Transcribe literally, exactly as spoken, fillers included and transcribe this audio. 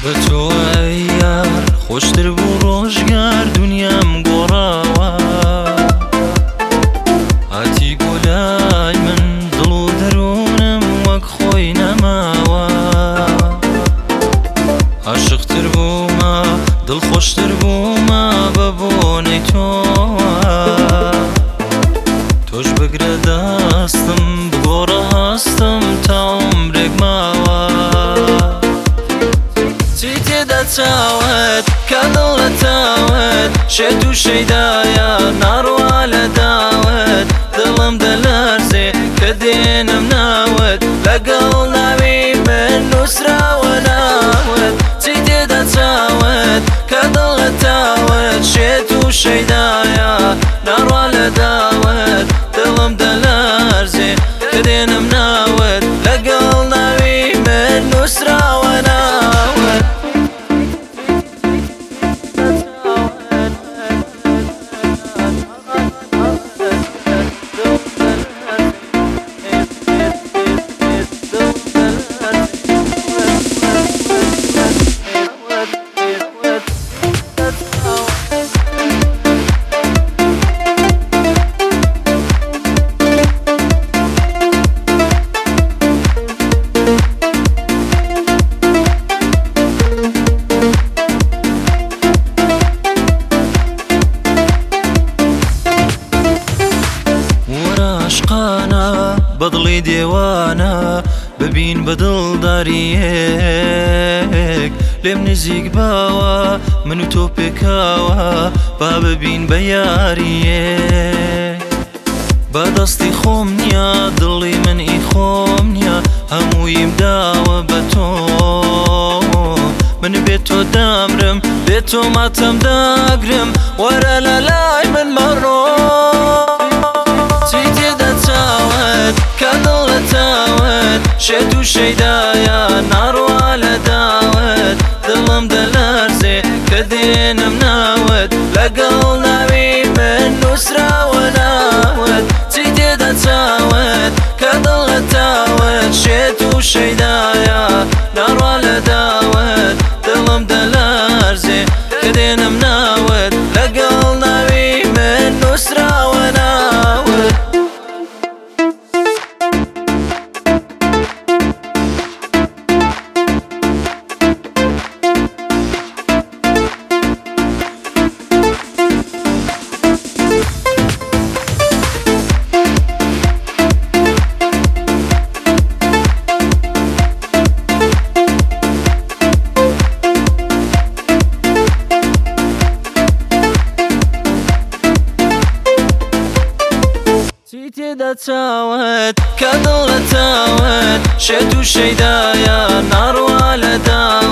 بتو عيار خوشتر بو ڕۆژگار دنیام گۆڕاوە هاتی گۆلای من دڵ و دەروونم وەک خۆی نەماوە عاشقتر بوومە دڵخۆشتر بوومە بە بۆنەی تۆوە تۆش بگرە دەستم بگۆڕە هەستم تا عومرێک ماوە چی تێدا چاوت کە دڵ لە تاوت شێت و شەیدایە ناڕوا لە داوت دڵم دەلەرزێ کە دێنم ناوت لەگەڵ ناوی من نووسراوە ناوت چی تێدا چاوت کە دڵ لە تاوت شێت و شەیدایە ناڕوا لە داوت دڵم دەلەرزێ کە دێنم ناوت لەگەڵ ناوی من نووسراوە ناوت بەدڵی دێوانە ببین بە دڵداریەک لێم نزیک باوە من و تۆ پێکاوە با ببین بە یاریەک بە دەستی خۆم نییە دڵی من ئی خۆم نییە هەموویم داوە بە تۆ من بێت تۆ دامرم بێت تۆ ماتەم داگرم وەرە لە لای من مەڕۆ چی تێدا چاوت کە دڵ لە تاوت شێت و شەیدایە ناڕوا لە داوت دڵم دەلەرزێ کە دێنم ناوت لەگەڵ ناوی من نووسراوە ناوت چی تێدا چاوت کە دڵ لە تاوت شێت و شەیدایە ناڕوا لە داوت دڵم دەلەرزێ کە دێنم ناوت لەگەڵ ناوی من نووسراوە ناوت چی تێدا چاوت کە دڵ لە تاوت شێت و شەیدایە ناڕوا لە داوت